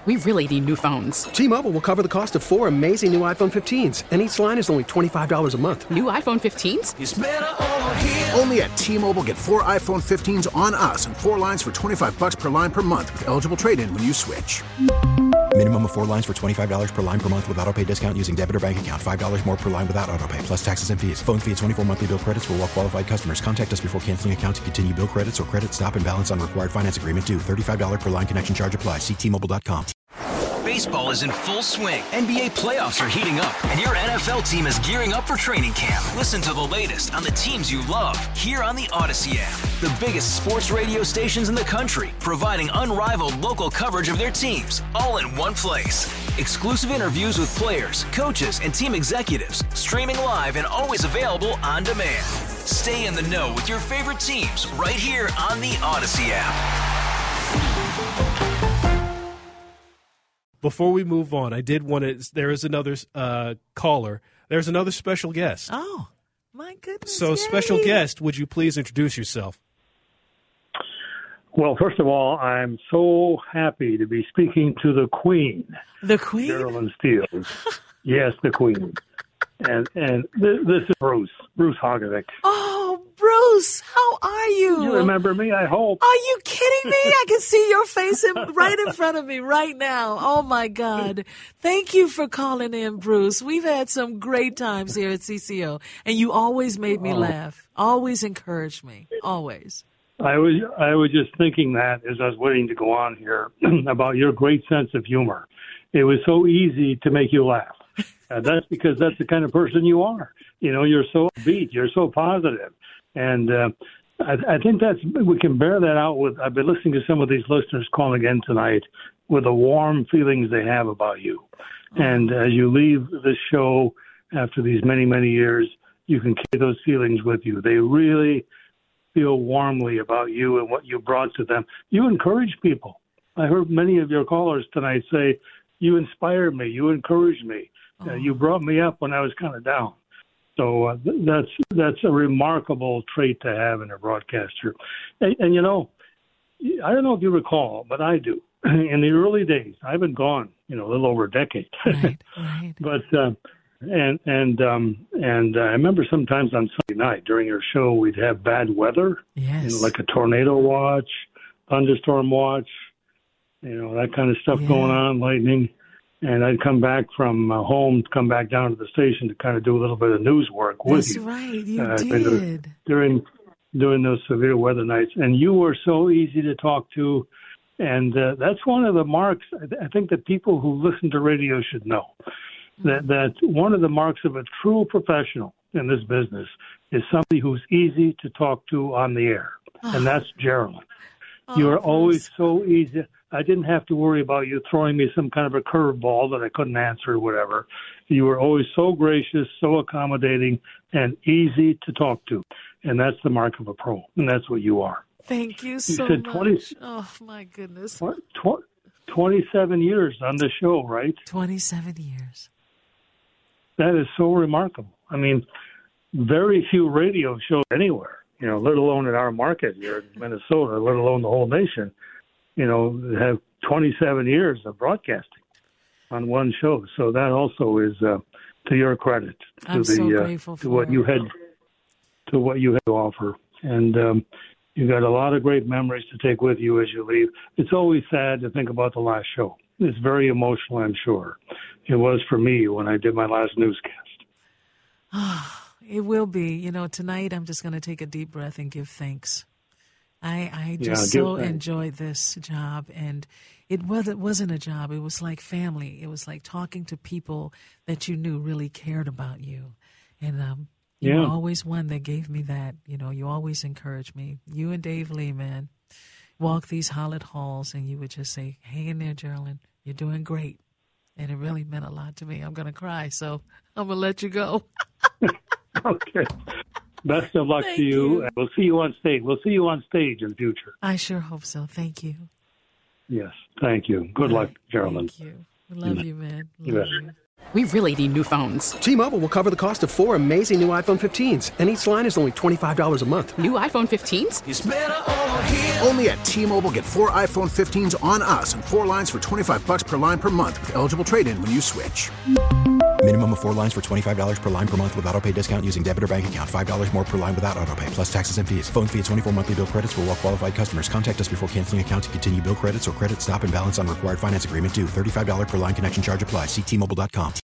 We really need new phones. T-Mobile will cover the cost of 4 amazing new iPhone 15s, and each line is only $25 a month. New iPhone 15s? It's better over here. Only at T-Mobile, get 4 iPhone 15s on us and 4 lines for $25 per line per month with eligible trade-in when you switch. Minimum of 4 lines for $25 per line per month with autopay discount using debit or bank account. $5 more per line without autopay, plus taxes and fees. Phone fee at 24 monthly bill credits for well-qualified customers. Contact us before canceling account to continue bill credits or credit stop and balance on required finance agreement due. $35 per line connection charge applies. See T-Mobile.com. Baseball is in full swing. NBA playoffs are heating up, and your NFL team is gearing up for training camp. Listen to the latest on the teams you love here on the Odyssey app. The biggest sports radio stations in the country, providing unrivaled local coverage of their teams, all in one place. Exclusive interviews with players, coaches, and team executives, streaming live and always available on demand. Stay in the know with your favorite teams right here on the Odyssey app. Before we move on, I did want to. There is another caller. There's another special guest. Oh, my goodness! So, yay. Special guest, would you please introduce yourself? Well, first of all, I'm so happy to be speaking to the Queen. The Queen? Geraldine Steele. Yes, the Queen. And this is Bruce Hogovic. Oh, Bruce, how are you? You remember me, I hope. Are you kidding me? I can see your face right in front of me right now. Oh, my God. Thank you for calling in, Bruce. We've had some great times here at CCO, and you always made me laugh, always encouraged me, always. I was just thinking that as I was waiting to go on here about your great sense of humor. It was so easy to make you laugh. That's because that's the kind of person you are. You know, you're so upbeat, you're so positive. And I think we can bear that out with, I've been listening to some of these listeners calling in tonight with the warm feelings they have about you. And as you leave this show after these many, many years, you can carry those feelings with you. They really feel warmly about you and what you brought to them. You encourage people. I heard many of your callers tonight say, you inspired me, you encouraged me. You brought me up when I was kind of down. So that's a remarkable trait to have in a broadcaster. And you know, I don't know if you recall, but I do. In the early days, I've been gone, a little over a decade. Right. But and I remember sometimes on Sunday night during your show, we'd have bad weather, yes, like a tornado watch, thunderstorm watch, that kind of stuff going on, lightning. And I'd come back from home, come back down to the station to kind of do a little bit of news work with you. That's right, you did. During those severe weather nights. And you were so easy to talk to. And that's one of the marks I think that people who listen to radio should know. That one of the marks of a true professional in this business is somebody who's easy to talk to on the air. And that's Geraldine. You are always so easy. I didn't have to worry about you throwing me some kind of a curveball that I couldn't answer or whatever. You were always so gracious, so accommodating, and easy to talk to. And that's the mark of a pro, and that's what you are. Thank you so much. Oh, my goodness. 27 years on the show, right? 27 years. That is so remarkable. I mean, very few radio shows anywhere, let alone in our market here in Minnesota, let alone the whole nation, have 27 years of broadcasting on one show. So that also is to your credit. I'm so grateful for what you had to offer. And you got a lot of great memories to take with you as you leave. It's always sad to think about the last show. It's very emotional, I'm sure. It was for me when I did my last newscast. It will be. Tonight I'm just going to take a deep breath and give thanks. I just so enjoyed this job, and it wasn't a job. It was like family. It was like talking to people that you knew really cared about you. And you were always one that gave me that. You always encouraged me. You and Dave Lee, man, walk these Hollett halls, and you would just say, hang in there, Geraldine. You're doing great. And it really meant a lot to me. I'm going to cry, so I'm going to let you go. Okay. Best of luck to you. We'll see you on stage. We'll see you on stage in the future. I sure hope so. Thank you. Yes. Thank you. Good luck, Geraldine. Thank you. Love you, man. Love you. We really need new phones. T-Mobile will cover the cost of 4 amazing new iPhone 15s, and each line is only $25 a month. New iPhone 15s? It's better over here. Only at T-Mobile, get 4 iPhone 15s on us and 4 lines for $25 per line per month with eligible trade-in when you switch. Minimum of 4 lines for $25 per line per month with autopay discount using debit or bank account. $5 more per line without autopay, plus taxes and fees. Phone fee at 24 monthly bill credits for well-qualified customers. Contact us before canceling account to continue bill credits or credit stop and balance on required finance agreement due. $35 per line connection charge applies. See T-Mobile.com.